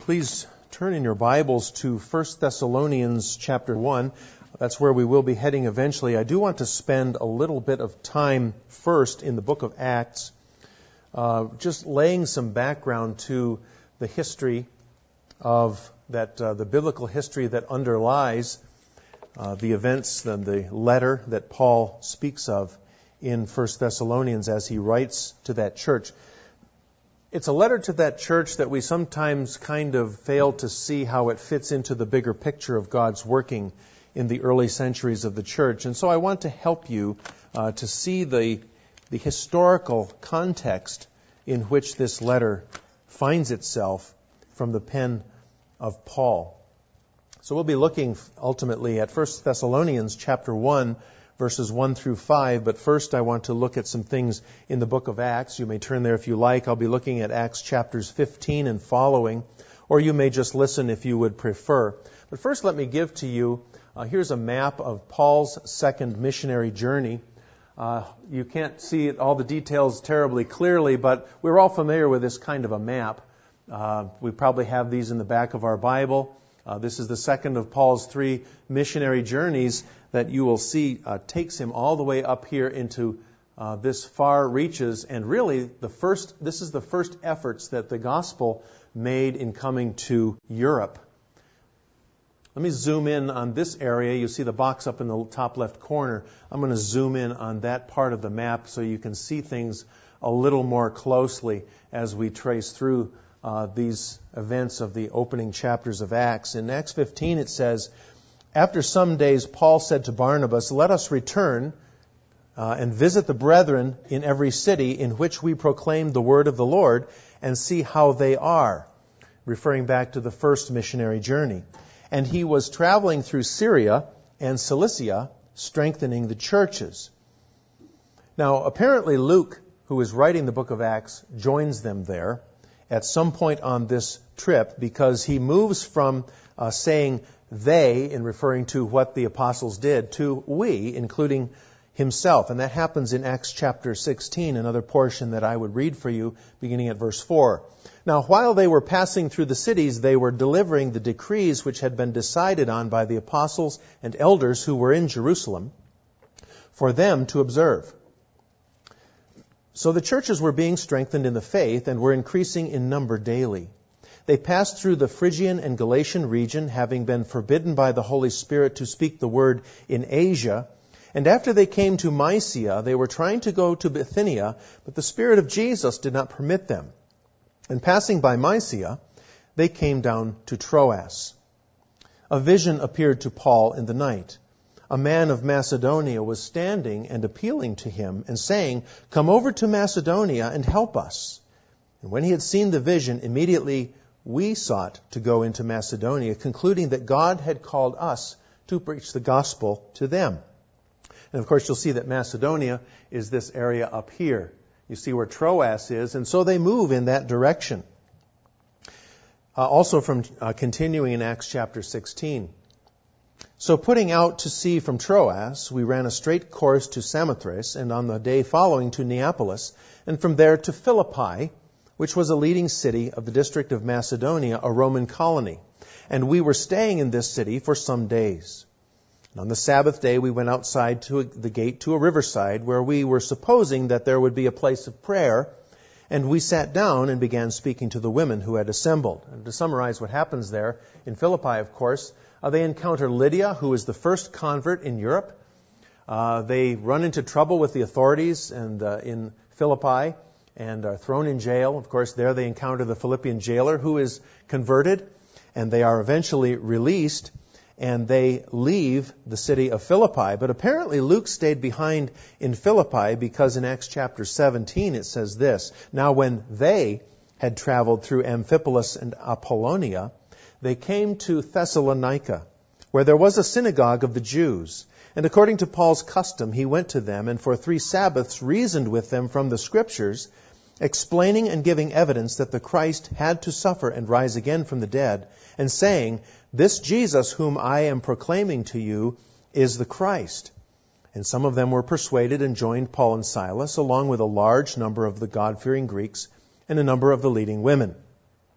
Please turn in your Bibles to 1 Thessalonians chapter 1. That's where we will be heading eventually. I do want to spend a little bit of time first in the book of Acts, just laying some background to the history of that, the biblical history that underlies the events and the letter that Paul speaks of in 1 Thessalonians as he writes to that church. It's a letter to that church that we sometimes kind of fail to see how it fits into the bigger picture of God's working in the early centuries of the church. And so I want to help you to see the historical context in which this letter finds itself from the pen of Paul. So we'll be looking ultimately at 1 Thessalonians chapter 1, verses 1 through 5, but first I want to look at some things in the book of Acts. You may turn there if you like. I'll be looking at Acts chapters 15 and following, or you may just listen if you would prefer. But first let me give to you, here's a map of Paul's second missionary journey. You can't see all the details terribly clearly, but we're all familiar with this kind of a map. We probably have these in the back of our Bible. This is the second of Paul's three missionary journeys that you will see takes him all the way up here into this far reaches. And really, this is the first efforts that the gospel made in coming to Europe. Let me zoom in on this area. You see the box up in the top left corner. I'm going to zoom in on that part of the map so you can see things a little more closely as we trace through these events of the opening chapters of Acts. In Acts 15 it says, "After some days Paul said to Barnabas, 'Let us return and visit the brethren in every city in which we proclaim the word of the Lord and see how they are,'" referring back to the first missionary journey. "And he was traveling through Syria and Cilicia, strengthening the churches." Now, apparently Luke, who is writing the book of Acts, joins them there at some point on this trip, because he moves from saying they, in referring to what the apostles did, to we, including himself. And that happens in Acts chapter 16, another portion that I would read for you, beginning at verse 4. "Now, while they were passing through the cities, they were delivering the decrees which had been decided on by the apostles and elders who were in Jerusalem for them to observe. So the churches were being strengthened in the faith and were increasing in number daily. They passed through the Phrygian and Galatian region, having been forbidden by the Holy Spirit to speak the word in Asia. And after they came to Mysia, they were trying to go to Bithynia, but the Spirit of Jesus did not permit them. And passing by Mysia, they came down to Troas. A vision appeared to Paul in the night. A man of Macedonia was standing and appealing to him and saying, 'Come over to Macedonia and help us.' And when he had seen the vision, immediately we sought to go into Macedonia, concluding that God had called us to preach the gospel to them." And of course, you'll see that Macedonia is this area up here. You see where Troas is, and so they move in that direction. Also from continuing in Acts chapter 16. "So putting out to sea from Troas, we ran a straight course to Samothrace, and on the day following to Neapolis, and from there to Philippi, which was a leading city of the district of Macedonia, a Roman colony. And we were staying in this city for some days. And on the Sabbath day, we went outside to the gate to a riverside, where we were supposing that there would be a place of prayer, and we sat down and began speaking to the women who had assembled." And to summarize what happens there, in Philippi, of course, they encounter Lydia, who is the first convert in Europe. They run into trouble with the authorities and in Philippi and are thrown in jail. Of course, there they encounter the Philippian jailer who is converted, and they are eventually released, and they leave the city of Philippi. But apparently Luke stayed behind in Philippi because in Acts chapter 17 it says this, "Now when they had traveled through Amphipolis and Apollonia, they came to Thessalonica, where there was a synagogue of the Jews. And according to Paul's custom, he went to them and for 3 Sabbaths reasoned with them from the Scriptures, explaining and giving evidence that the Christ had to suffer and rise again from the dead, and saying, 'This Jesus whom I am proclaiming to you is the Christ.' And some of them were persuaded and joined Paul and Silas, along with a large number of the God-fearing Greeks and a number of the leading women.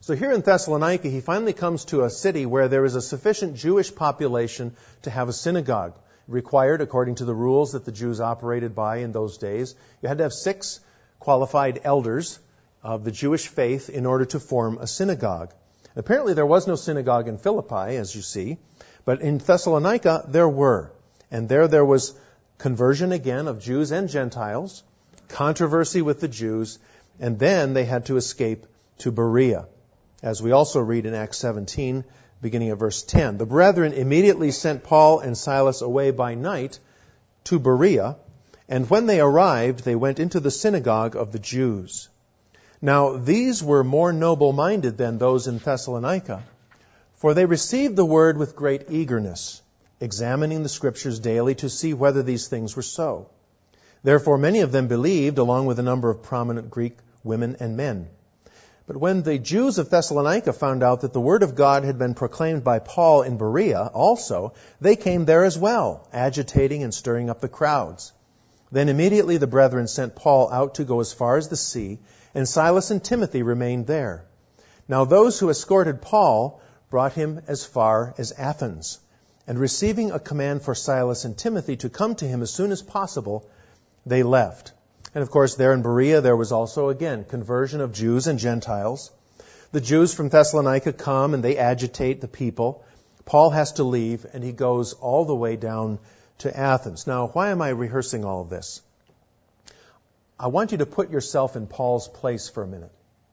So here in Thessalonica, he finally comes to a city where there is a sufficient Jewish population to have a synagogue. Required, according to the rules that the Jews operated by in those days, you had to have 6 qualified elders of the Jewish faith in order to form a synagogue. Apparently there was no synagogue in Philippi, as you see, but in Thessalonica there were. And there was conversion again of Jews and Gentiles, controversy with the Jews, and then they had to escape to Berea, as we also read in Acts 17, beginning of verse 10. The brethren immediately sent Paul and Silas away by night to Berea, and when they arrived, they went into the synagogue of the Jews. Now, these were more noble-minded than those in Thessalonica, for they received the word with great eagerness, examining the Scriptures daily to see whether these things were so. Therefore, many of them believed, along with a number of prominent Greek women and men. But when the Jews of Thessalonica found out that the word of God had been proclaimed by Paul in Berea also, they came there as well, agitating and stirring up the crowds. Then immediately the brethren sent Paul out to go as far as the sea, and Silas and Timothy remained there. Now those who escorted Paul brought him as far as Athens, and receiving a command for Silas and Timothy to come to him as soon as possible, they left. And of course, there in Berea, there was also, again, conversion of Jews and Gentiles. The Jews from Thessalonica come and they agitate the people. Paul has to leave, and he goes all the way down to Athens. Now, why am I rehearsing all of this? I want you to put yourself in Paul's place for a minute.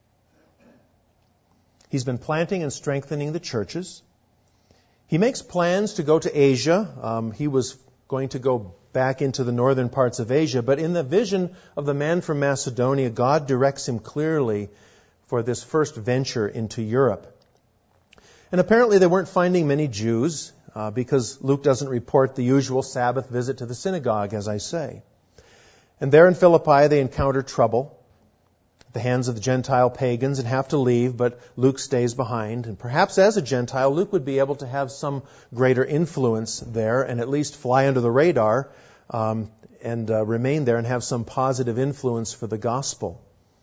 He's been planting and strengthening the churches. He makes plans to go to Asia. He was going to go back into the northern parts of Asia, but in the vision of the man from Macedonia, God directs him clearly for this first venture into Europe. And apparently they weren't finding many Jews, because Luke doesn't report the usual Sabbath visit to the synagogue, as I say. And there in Philippi they encounter trouble at the hands of the Gentile pagans and have to leave, but Luke stays behind. And perhaps as a Gentile, Luke would be able to have some greater influence there and at least fly under the radar and remain there and have some positive influence for the gospel.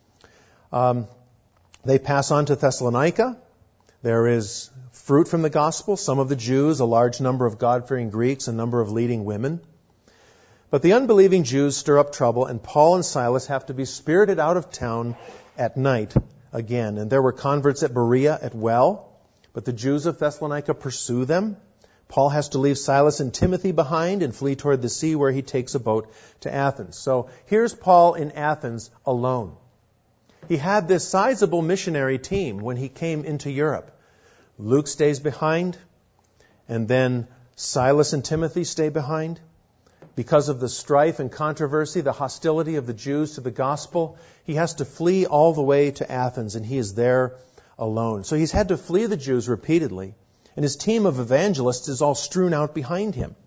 They pass on to Thessalonica. There is fruit from the gospel, some of the Jews, a large number of God-fearing Greeks, a number of leading women. But the unbelieving Jews stir up trouble, and Paul and Silas have to be spirited out of town at night again. And there were converts at Berea as well, but the Jews of Thessalonica pursue them. Paul has to leave Silas and Timothy behind and flee toward the sea, where he takes a boat to Athens. So here's Paul in Athens alone. He had this sizable missionary team when he came into Europe. Luke stays behind, and then Silas and Timothy stay behind. Because of the strife and controversy, the hostility of the Jews to the gospel, he has to flee all the way to Athens, and he is there alone. So he's had to flee the Jews repeatedly, and his team of evangelists is all strewn out behind him.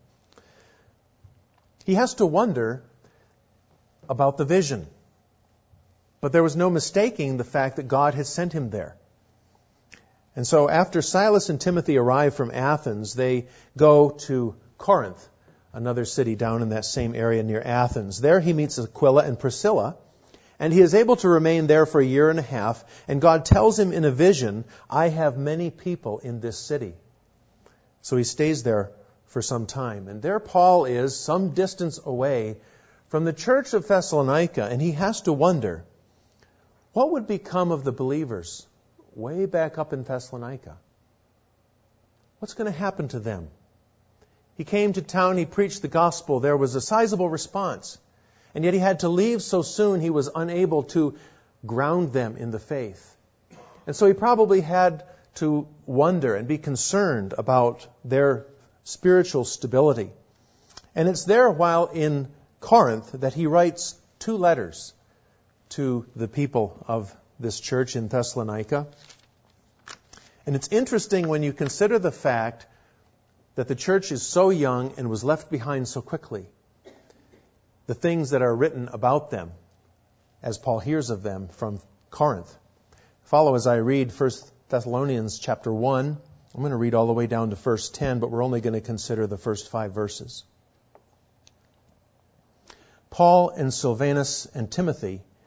He has to wonder about the vision. But there was no mistaking the fact that God had sent him there. And so after Silas and Timothy arrive from Athens, they go to Corinth, another city down in that same area near Athens. There he meets Aquila and Priscilla, and he is able to remain there for a year and a half, and God tells him in a vision, I have many people in this city. So he stays there for some time. And there Paul is, some distance away from the church of Thessalonica, and he has to wonder, what would become of the believers way back up in Thessalonica? What's going to happen to them? He came to town, he preached the gospel, there was a sizable response. And yet he had to leave so soon he was unable to ground them in the faith. And so he probably had to wonder and be concerned about their spiritual stability. And it's there while in Corinth that he writes 2 letters to the people of this church in Thessalonica. And it's interesting when you consider the fact that the church is so young and was left behind so quickly. The things that are written about them, as Paul hears of them from Corinth. Follow as I read 1 Thessalonians chapter 1. I'm going to read all the way down to verse 10, but we're only going to consider the first 5 verses. Paul and Silvanus and Timothy,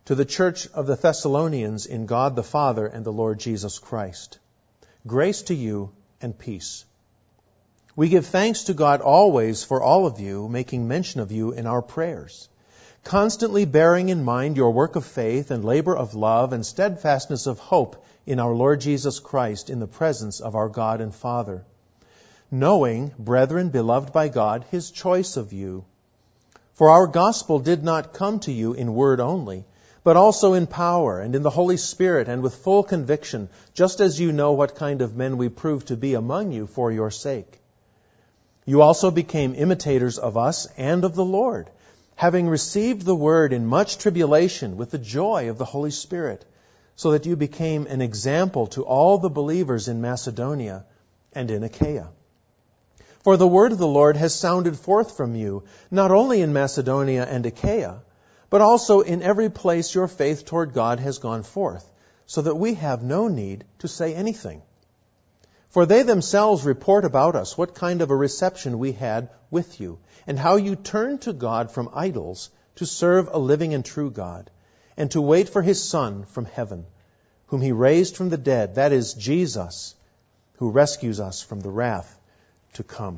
To the church of the Thessalonians in God the Father and the Lord Jesus Christ. Grace to you and peace. We give thanks to God always for all of you, making mention of you in our prayers, constantly bearing in mind your work of faith and labor of love and steadfastness of hope in our Lord Jesus Christ in the presence of our God and Father, knowing, brethren beloved by God, His choice of you. For our gospel did not come to you in word only, but also in power and in the Holy Spirit and with full conviction, just as you know what kind of men we proved to be among you for your sake. You also became imitators of us and of the Lord, having received the word in much tribulation with the joy of the Holy Spirit, so that you became an example to all the believers in Macedonia and in Achaia. For the word of the Lord has sounded forth from you, not only in Macedonia and Achaia, but also in every place your faith toward God has gone forth, so that we have no need to say anything. For they themselves report about us what kind of a reception we had with you, and how you turned to God from idols to serve a living and true God, and to wait for His Son from heaven, whom He raised from the dead, that is, Jesus, who rescues us from the wrath to come.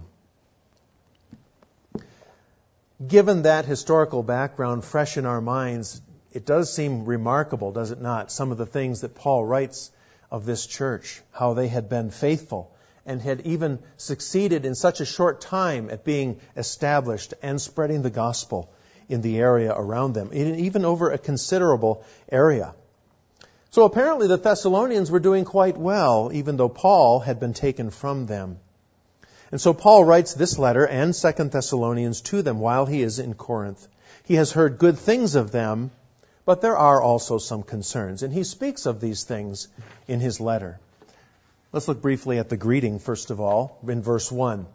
Given that historical background fresh in our minds, it does seem remarkable, does it not, some of the things that Paul writes of this church, how they had been faithful and had even succeeded in such a short time at being established and spreading the gospel in the area around them, even over a considerable area. So apparently the Thessalonians were doing quite well, even though Paul had been taken from them. And so Paul writes this letter and 2 Thessalonians to them while he is in Corinth. He has heard good things of them, but there are also some concerns. And he speaks of these things in his letter. Let's look briefly at the greeting, first of all, in verse 1.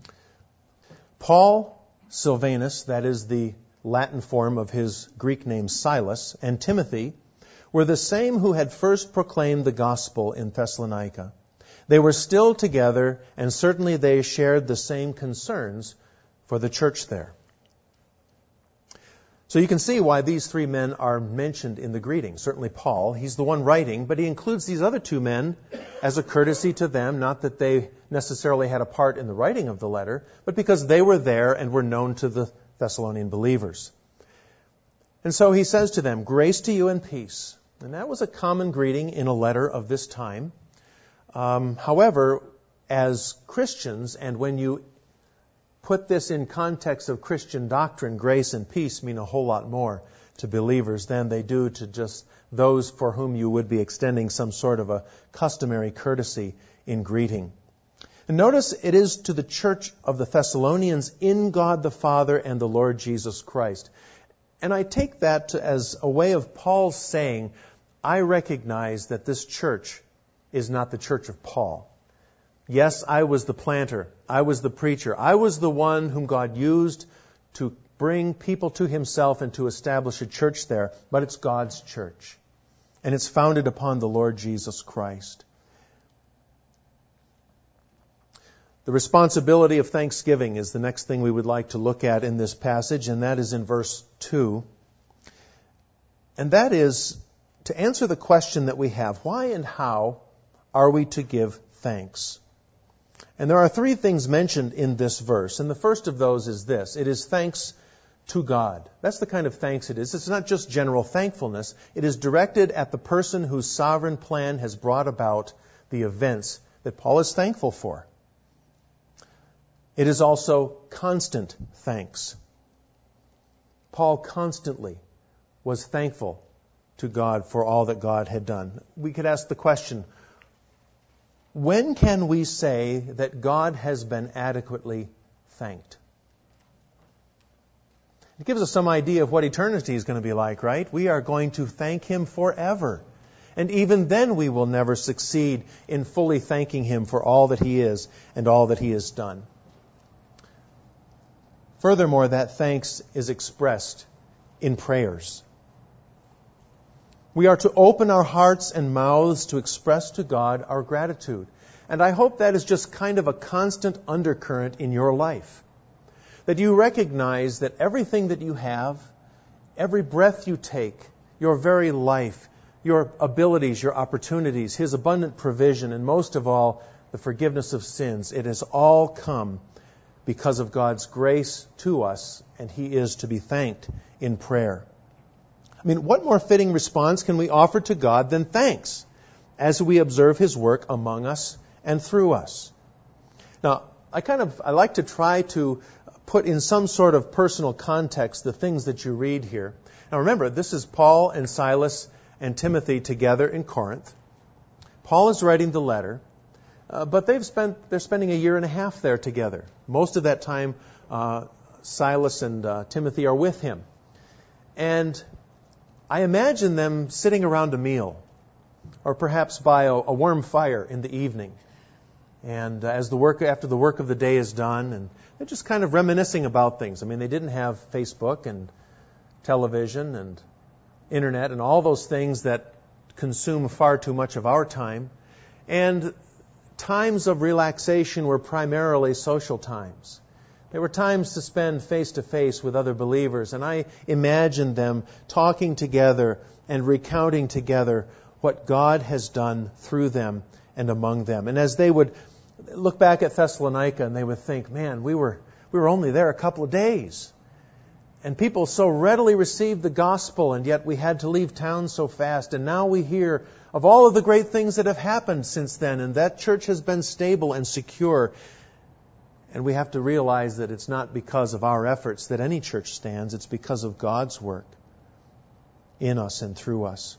Paul, Silvanus, that is the Latin form of his Greek name Silas, and Timothy were the same who had first proclaimed the gospel in Thessalonica. They were still together, and certainly they shared the same concerns for the church there. So you can see why these three men are mentioned in the greeting. Certainly Paul, he's the one writing, but he includes these other two men as a courtesy to them, not that they necessarily had a part in the writing of the letter, but because they were there and were known to the Thessalonian believers. And so he says to them, grace to you and peace. And that was a common greeting in a letter of this time. However, as Christians, and when you put this in context of Christian doctrine, grace and peace mean a whole lot more to believers than they do to just those for whom you would be extending some sort of a customary courtesy in greeting. And notice it is to the church of the Thessalonians in God the Father and the Lord Jesus Christ. And I take that as a way of Paul saying, I recognize that this church is not the church of Paul. Yes, I was the planter. I was the preacher. I was the one whom God used to bring people to Himself and to establish a church there. But it's God's church. And it's founded upon the Lord Jesus Christ. The responsibility of thanksgiving is the next thing we would like to look at in this passage, and that is in verse 2. And that is to answer the question that we have, why and how are we to give thanks? And there are three things mentioned in this verse. And the first of those is this. It is thanks to God. That's the kind of thanks it is. It's not just general thankfulness. It is directed at the person whose sovereign plan has brought about the events that Paul is thankful for. It is also constant thanks. Paul constantly was thankful to God for all that God had done. We could ask the question, when can we say that God has been adequately thanked? It gives us some idea of what eternity is going to be like, right? We are going to thank Him forever. And even then we will never succeed in fully thanking Him for all that He is and all that He has done. Furthermore, that thanks is expressed in prayers. We are to open our hearts and mouths to express to God our gratitude. And I hope that is just kind of a constant undercurrent in your life. That you recognize that everything that you have, every breath you take, your very life, your abilities, your opportunities, His abundant provision, and most of all, the forgiveness of sins. It has all come because of God's grace to us, and He is to be thanked in prayer. I mean, what more fitting response can we offer to God than thanks as we observe His work among us and through us? Now, I like to try to put in some sort of personal context the things that you read here. Now remember, this is Paul and Silas and Timothy together in Corinth. Paul is writing the letter, but they're spending a year and a half there together. Most of that time, Silas and Timothy are with him. And I imagine them sitting around a meal, or perhaps by a warm fire in the evening. And after the work of the day is done, and they're just kind of reminiscing about things. I mean, they didn't have Facebook and television and internet and all those things that consume far too much of our time. And times of relaxation were primarily social times. There were times to spend face-to-face with other believers, and I imagined them talking together and recounting together what God has done through them and among them. And as they would look back at Thessalonica, and they would think, man, we were only there a couple of days. And people so readily received the gospel, and yet we had to leave town so fast. And now we hear of all of the great things that have happened since then, and that church has been stable and secure. And we have to realize that it's not because of our efforts that any church stands. It's because of God's work in us and through us.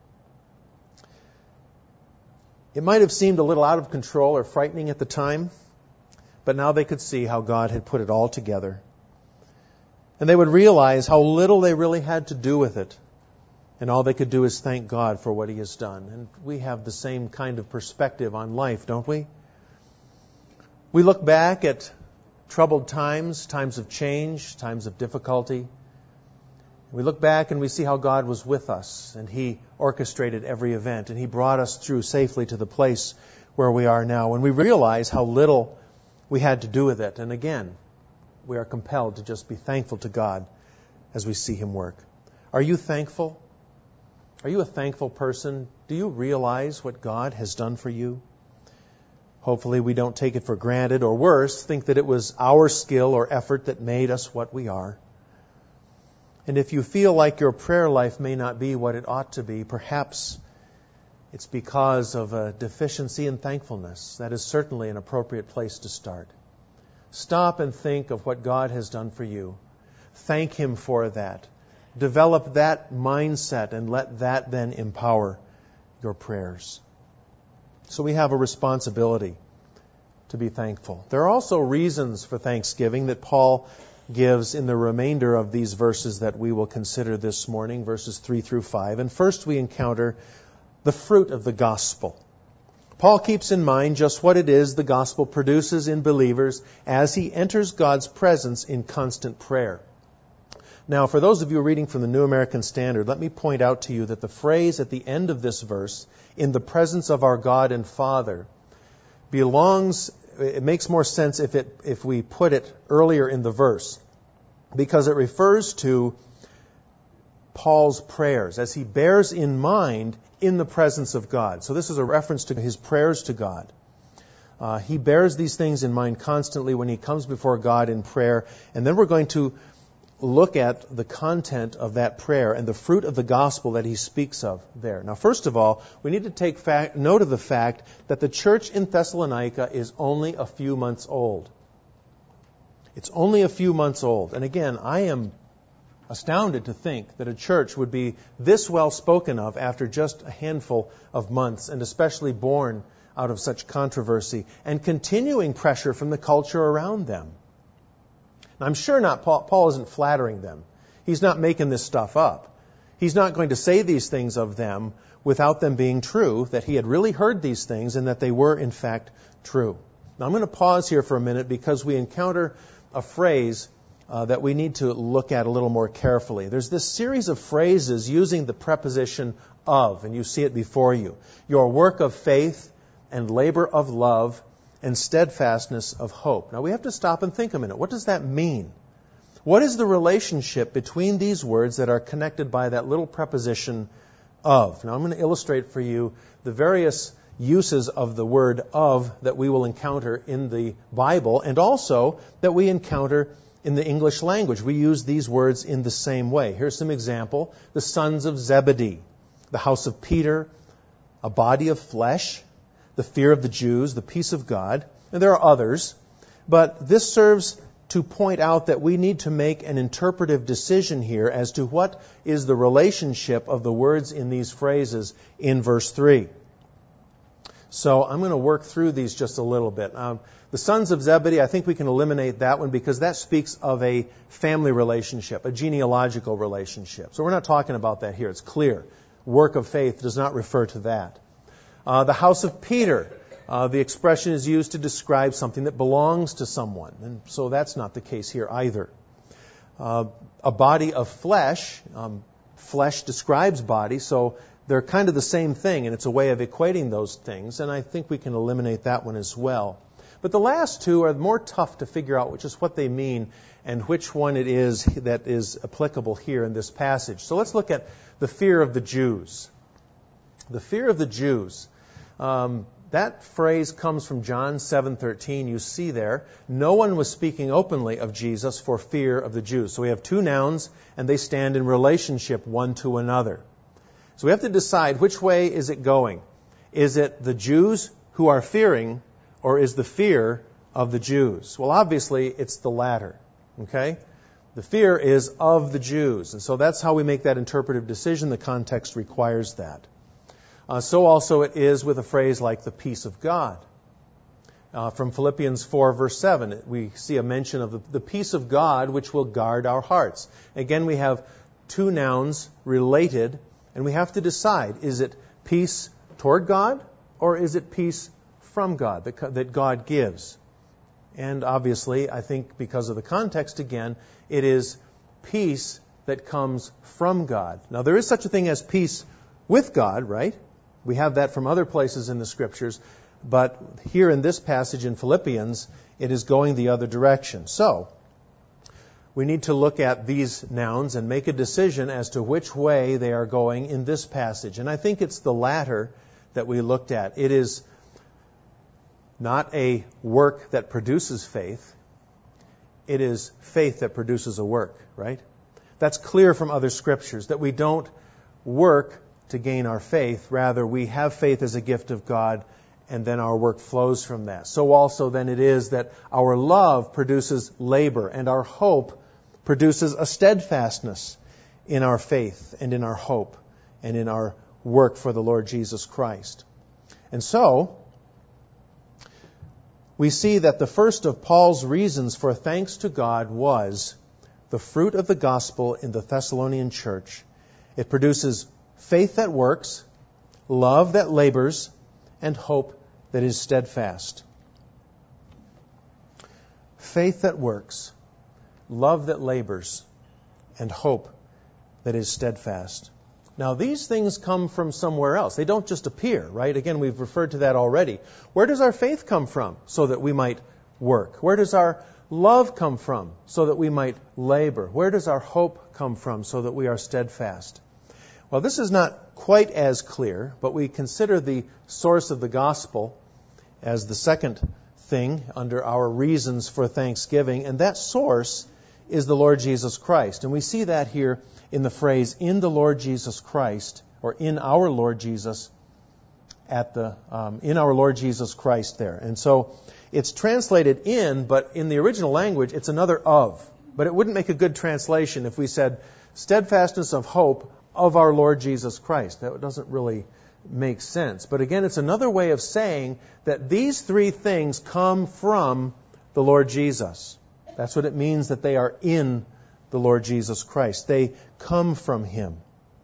It might have seemed a little out of control or frightening at the time, but now they could see how God had put it all together. And they would realize how little they really had to do with it. And all they could do is thank God for what He has done. And we have the same kind of perspective on life, don't we? We look back at troubled times, times of change, times of difficulty. We look back and we see how God was with us, and He orchestrated every event, and He brought us through safely to the place where we are now. And we realize how little we had to do with it. And again, we are compelled to just be thankful to God as we see Him work. Are you thankful? Are you a thankful person? Do you realize what God has done for you? Hopefully we don't take it for granted, or worse, think that it was our skill or effort that made us what we are. And if you feel like your prayer life may not be what it ought to be, perhaps it's because of a deficiency in thankfulness. That is certainly an appropriate place to start. Stop and think of what God has done for you. Thank Him for that. Develop that mindset and let that then empower your prayers. So we have a responsibility to be thankful. There are also reasons for thanksgiving that Paul gives in the remainder of these verses that we will consider this morning, verses 3 through 5. And first we encounter the fruit of the gospel. Paul keeps in mind just what it is the gospel produces in believers as he enters God's presence in constant prayer. Now, for those of you reading from the New American Standard, let me point out to you that the phrase at the end of this verse, in the presence of our God and Father, it makes more sense if we put it earlier in the verse, because it refers to Paul's prayers as he bears in mind in the presence of God. So this is a reference to his prayers to God. He bears these things in mind constantly when he comes before God in prayer. And then we're going to look at the content of that prayer and the fruit of the gospel that he speaks of there. Now, first of all, we need to take note of the fact that the church in Thessalonica is only a few months old. It's only a few months old. And again, I am astounded to think that a church would be this well spoken of after just a handful of months, and especially born out of such controversy and continuing pressure from the culture around them. Now, I'm sure not Paul isn't flattering them. He's not making this stuff up. He's not going to say these things of them without them being true, that he had really heard these things and that they were in fact true. Now I'm going to pause here for a minute because we encounter a phrase that we need to look at a little more carefully. There's this series of phrases using the preposition of, and you see it before you. Your work of faith and labor of love and steadfastness of hope. Now we have to stop and think a minute. What does that mean? What is the relationship between these words that are connected by that little preposition of? Now I'm going to illustrate for you the various uses of the word of that we will encounter in the Bible and also that we encounter in the English language. We use these words in the same way. Here's some example. The sons of Zebedee, the house of Peter, a body of flesh, the fear of the Jews, the peace of God. And there are others, but this serves to point out that we need to make an interpretive decision here as to what is the relationship of the words in these phrases in verse 3. So I'm going to work through these just a little bit. The sons of Zebedee, I think we can eliminate that one because that speaks of a family relationship, a genealogical relationship. So we're not talking about that here. It's clear. Work of faith does not refer to that. The house of Peter. The expression is used to describe something that belongs to someone. And so that's not the case here either. A body of flesh. Flesh describes body, so they're kind of the same thing, and it's a way of equating those things. And I think we can eliminate that one as well. But the last two are more tough to figure out just what they mean and which one it is that is applicable here in this passage. So let's look at the fear of the Jews. The fear of the Jews. That phrase comes from John 7:13. You see there, no one was speaking openly of Jesus for fear of the Jews. So we have two nouns, and they stand in relationship one to another. So we have to decide which way is it going. Is it the Jews who are fearing, or is the fear of the Jews? Well, obviously, it's the latter. Okay? The fear is of the Jews. And so that's how we make that interpretive decision. The context requires that. So also it is with a phrase like the peace of God. From Philippians 4, verse 7, we see a mention of the peace of God which will guard our hearts. Again, we have two nouns related, and we have to decide, is it peace toward God, or is it peace from God that God gives? And obviously, I think because of the context again, it is peace that comes from God. Now, there is such a thing as peace with God, right? We have that from other places in the Scriptures, but here in this passage in Philippians, it is going the other direction. So, we need to look at these nouns and make a decision as to which way they are going in this passage. And I think it's the latter that we looked at. It is not a work that produces faith. It is faith that produces a work, right? That's clear from other Scriptures, that we don't work to gain our faith. Rather, we have faith as a gift of God, and then our work flows from that. So also then it is that our love produces labor, and our hope produces a steadfastness in our faith and in our hope and in our work for the Lord Jesus Christ. And so, we see that the first of Paul's reasons for thanks to God was the fruit of the gospel in the Thessalonian church. It produces faith that works, love that labors, and hope that is steadfast. Faith that works, love that labors, and hope that is steadfast. Now, these things come from somewhere else. They don't just appear, right? Again, we've referred to that already. Where does our faith come from so that we might work? Where does our love come from so that we might labor? Where does our hope come from so that we are steadfast? Well, this is not quite as clear, but we consider the source of the gospel as the second thing under our reasons for thanksgiving, and that source is the Lord Jesus Christ. And we see that here in the phrase, in the Lord Jesus Christ, or in our Lord Jesus, in our Lord Jesus Christ there. And so it's translated in, but in the original language, it's another of. But it wouldn't make a good translation if we said, steadfastness of hope of our Lord Jesus Christ. That doesn't really make sense. But again, it's another way of saying that these three things come from the Lord Jesus. That's what it means that they are in the Lord Jesus Christ. They come from Him.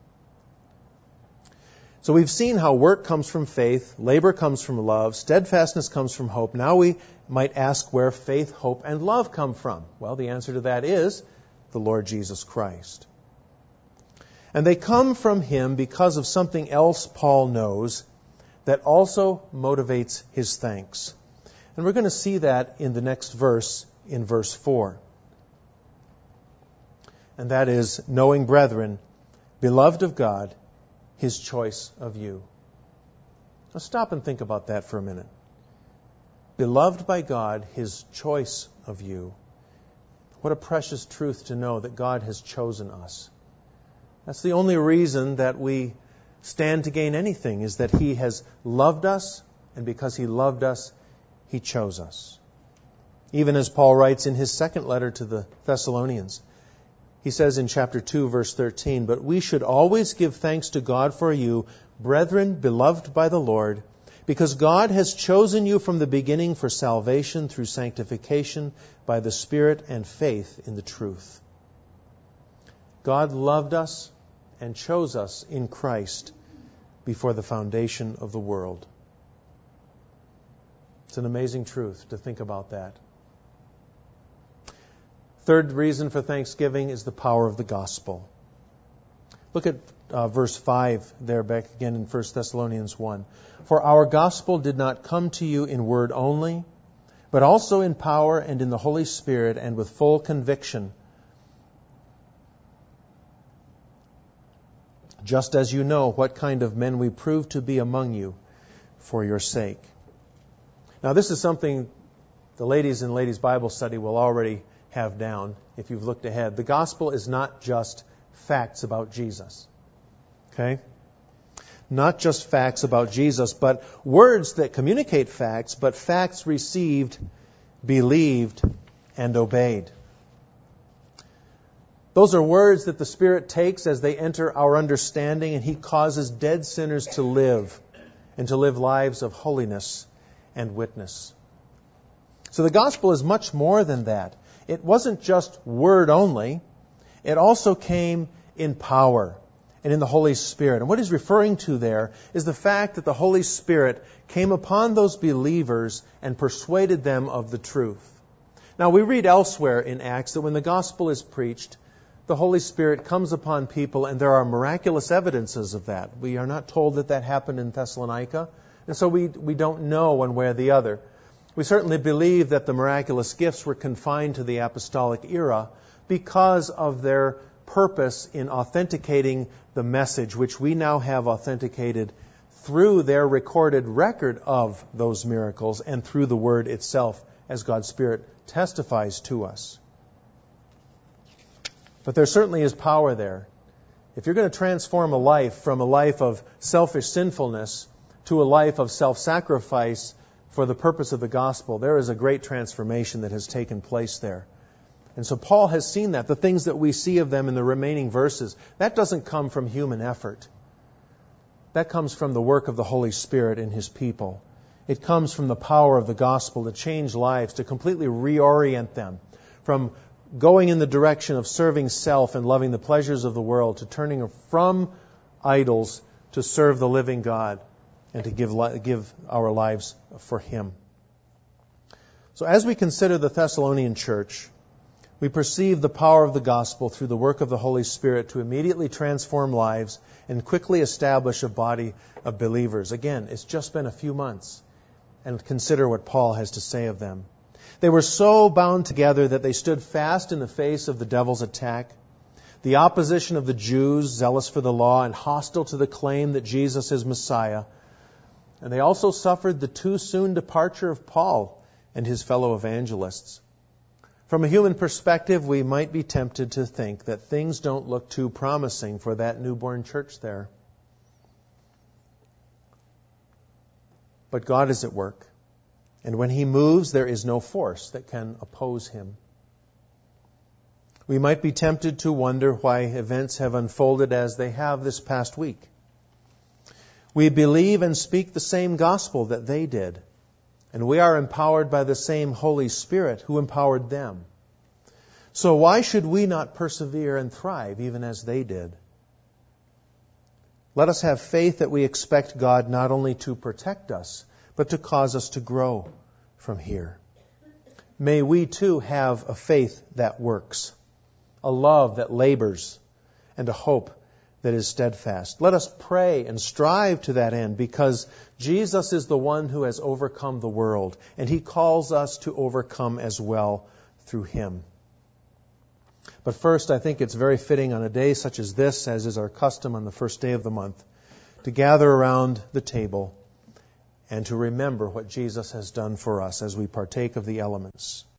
So we've seen how work comes from faith, labor comes from love, steadfastness comes from hope. Now we might ask where faith, hope, and love come from. Well, the answer to that is the Lord Jesus Christ. And they come from Him because of something else Paul knows that also motivates his thanks. And we're going to see that in the next verse, in verse 4. and that is, knowing, brethren, beloved of God, His choice of you. Now stop and think about that for a minute. Beloved by God, His choice of you. What a precious truth to know that God has chosen us. That's the only reason that we stand to gain anything, is that He has loved us, and because He loved us, He chose us. Even as Paul writes in his second letter to the Thessalonians, he says in chapter 2, verse 13, "But we should always give thanks to God for you, brethren, beloved by the Lord, because God has chosen you from the beginning for salvation through sanctification by the Spirit and faith in the truth." God loved us and chose us in Christ before the foundation of the world. It's an amazing truth to think about that. Third reason for thanksgiving is the power of the gospel. Look at verse 5 there, back again in 1 Thessalonians 1. "For our gospel did not come to you in word only, but also in power and in the Holy Spirit and with full conviction, just as you know what kind of men we proved to be among you for your sake." Now this is something the ladies in Ladies Bible Study will already have down if you've looked ahead. The gospel is not just facts about Jesus. Okay? Not just facts about Jesus, but words that communicate facts, but facts received, believed, and obeyed. Those are words that the Spirit takes as they enter our understanding, and He causes dead sinners to live, and to live lives of holiness and witness. So the gospel is much more than that. It wasn't just word only. It also came in power and in the Holy Spirit. And what he's referring to there is the fact that the Holy Spirit came upon those believers and persuaded them of the truth. Now, we read elsewhere in Acts that when the gospel is preached, the Holy Spirit comes upon people, and there are miraculous evidences of that. We are not told that that happened in Thessalonica, and so we don't know one way or the other. We certainly believe that the miraculous gifts were confined to the apostolic era because of their purpose in authenticating the message, which we now have authenticated through their recorded record of those miracles and through the Word itself, as God's Spirit testifies to us. But there certainly is power there. If you're going to transform a life from a life of selfish sinfulness to a life of self-sacrifice for the purpose of the gospel, there is a great transformation that has taken place there. And so Paul has seen that. The things that we see of them in the remaining verses, that doesn't come from human effort. That comes from the work of the Holy Spirit in His people. It comes from the power of the gospel to change lives, to completely reorient them from going in the direction of serving self and loving the pleasures of the world, to turning from idols to serve the living God and to give our lives for Him. So as we consider the Thessalonian church, we perceive the power of the gospel through the work of the Holy Spirit to immediately transform lives and quickly establish a body of believers. Again, it's just been a few months, and consider what Paul has to say of them. They were so bound together that they stood fast in the face of the devil's attack, the opposition of the Jews, zealous for the law and hostile to the claim that Jesus is Messiah. And they also suffered the too soon departure of Paul and his fellow evangelists. From a human perspective, we might be tempted to think that things don't look too promising for that newborn church there. But God is at work. And when He moves, there is no force that can oppose Him. We might be tempted to wonder why events have unfolded as they have this past week. We believe and speak the same gospel that they did. And we are empowered by the same Holy Spirit who empowered them. So why should we not persevere and thrive even as they did? Let us have faith that we expect God not only to protect us, but to cause us to grow from here. May we too have a faith that works, a love that labors, and a hope that is steadfast. Let us pray and strive to that end, because Jesus is the one who has overcome the world, and He calls us to overcome as well through Him. But first, I think it's very fitting on a day such as this, as is our custom on the first day of the month, to gather around the table and to remember what Jesus has done for us as we partake of the elements.